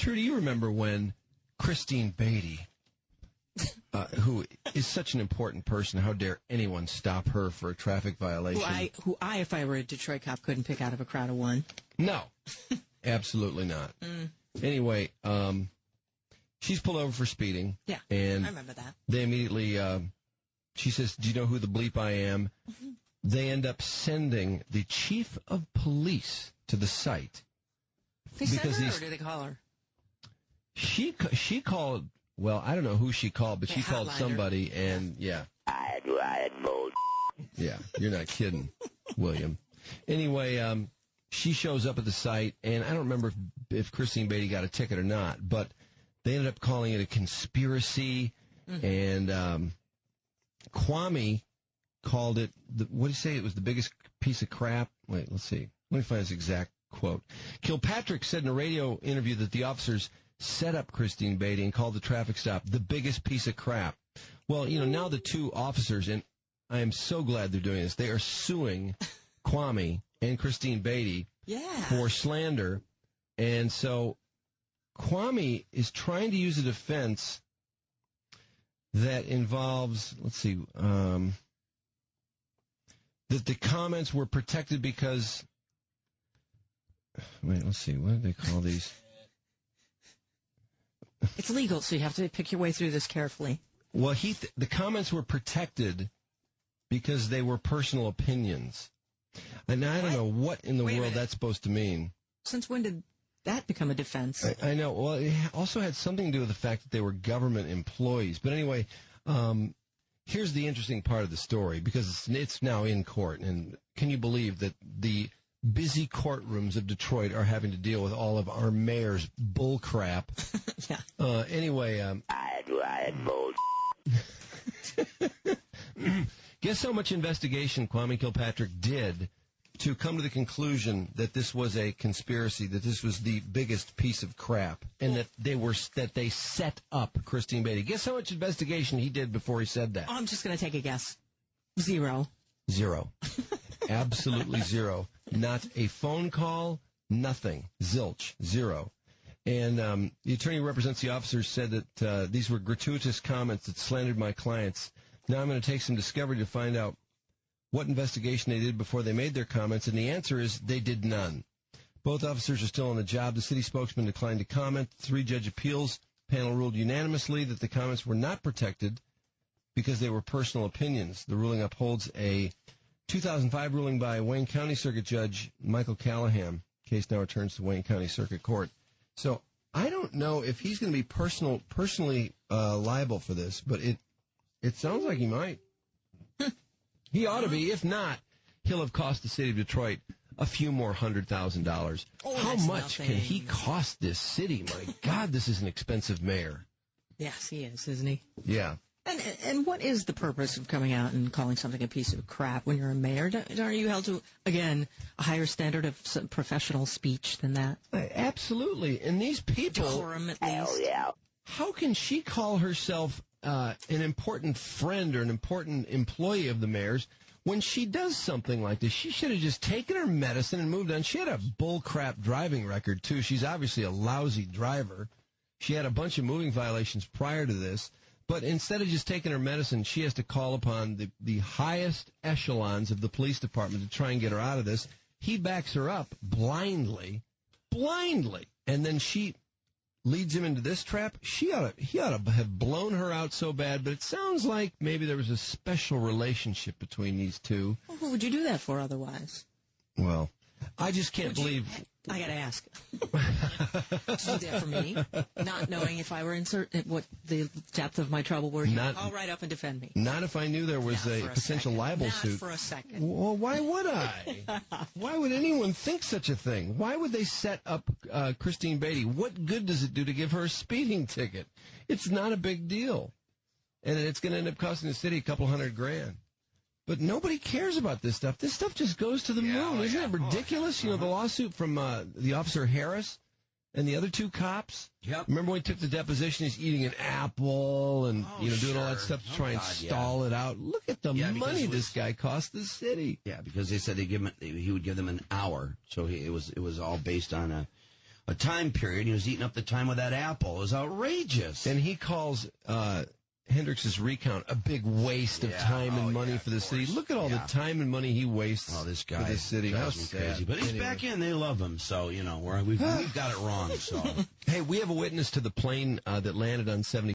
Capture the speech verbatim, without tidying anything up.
Trudy, you remember when Christine Beatty, uh, who is such an important person, how dare anyone stop her for a traffic violation? Who I, who I, if I were a Detroit cop, couldn't pick out of a crowd of one. No, absolutely not. Mm. Anyway, um, she's pulled over for speeding. Yeah, and I remember that. They immediately, uh, she says, do you know who the bleep I am? Mm-hmm. They end up sending the chief of police to the site. They sent her, or did they call her? She she called, well, I don't know who she called, but they she called somebody, and, yeah. I'd ride both. Yeah, you're not kidding, William. Anyway, um, she shows up at the site, and I don't remember if, if Christine Beatty got a ticket or not, but they ended up calling it a conspiracy, mm-hmm. and um, Kwame called it, the, what did he say? It was the biggest piece of crap. Wait, let's see. Let me find his exact quote. Kilpatrick said in a radio interview that the officers set up Christine Beatty and called the traffic stop the biggest piece of crap. Well, you know, now the two officers, and I am so glad they're doing this, they are suing Kwame and Christine Beatty yeah. for slander. And so Kwame is trying to use a defense that involves, let's see, um, that the comments were protected because, wait, let's see, what do they call these? It's legal, so you have to pick your way through this carefully. Well, he th- the comments were protected because they were personal opinions. And I don't what? know what in the Wait world that's supposed to mean. Since when did that become a defense? I, I know. Well, it also had something to do with the fact that they were government employees. But anyway, um, here's the interesting part of the story, because it's, it's now in court. And can you believe that the busy courtrooms of Detroit are having to deal with all of our mayor's bull crap? yeah. Uh, anyway, um, I'd ride both. Guess how much investigation Kwame Kilpatrick did to come to the conclusion that this was a conspiracy, that this was the biggest piece of crap, and that they were that they set up Christine Beatty. Guess how much investigation he did before he said that? Oh, I'm just going to take a guess. Zero. Zero. Absolutely zero. Not a phone call, nothing. Zilch. Zero. And um, the attorney who represents the officers said that uh, these were gratuitous comments that slandered my clients. Now I'm going to take some discovery to find out what investigation they did before they made their comments, and the answer is they did none. Both officers are still on the job. The city spokesman declined to comment. The three-judge appeals panel ruled unanimously that the comments were not protected because they were personal opinions. The ruling upholds a two thousand five ruling by Wayne County Circuit Judge Michael Callahan. Case now returns to Wayne County Circuit Court. So I don't know if he's going to be personal, personally uh, liable for this, but it it sounds like he might. He ought to be. If not, he'll have cost the city of Detroit a few more hundred thousand dollars. Oh, How much nothing. can he cost this city? My God, this is an expensive mayor. Yes, he is, isn't he? Yeah. And and what is the purpose of coming out and calling something a piece of crap when you're a mayor? Don't- Aren't you held to, again, a higher standard of s- professional speech than that? Uh, absolutely. And these people, Decorum, at Hell least. yeah. how can she call herself uh, an important friend or an important employee of the mayor's when she does something like this? She should have just taken her medicine and moved on. She had a bullcrap driving record, too. She's obviously a lousy driver. She had a bunch of moving violations prior to this. But instead of just taking her medicine, she has to call upon the, the highest echelons of the police department to try and get her out of this. He backs her up blindly, blindly. And then she leads him into this trap. She ought to, he ought to have blown her out so bad, but it sounds like maybe there was a special relationship between these two. Well, who would you do that for otherwise? Well, I just can't Would you- believe... I got to ask. Would you do that for me? Not knowing if I were in certain, what the depth of my trouble were, Not- I'll right up and defend me. Not if I knew there was Not a for a potential second. libel Not suit. for a second. Well, why would I? Why would anyone think such a thing? Why would they set up uh, Christine Beatty? What good does it do to give her a speeding ticket? It's not a big deal. And it's going to end up costing the city a couple hundred grand. But nobody cares about this stuff. This stuff just goes to the Yeah, moon. oh, Isn't yeah. it ridiculous? Oh, You know, the lawsuit from uh, the officer Harris and the other two cops. Yep. Remember when he took the deposition, he's eating an apple and, Oh, you know, doing all that sure. stuff to Oh, try and God, yeah. stall it out. Look at the Yeah, because money it was- this guy cost the city. Yeah, because they said they give him, he would give them an hour, so he, it was it was all based on a a time period. He was eating up the time with that apple. It was outrageous. And he calls uh, Hendrix's recount a big waste of Yeah. time and Oh, money yeah, for the of city. course. Look at all Yeah. the time and money he wastes Oh, this for guy the city. How drives me sad. crazy. But he's Anyway. back in. They love him. So, you know, we're, we've, we've got it wrong. So. Hey, we have a witness to the plane uh, that landed on seventy.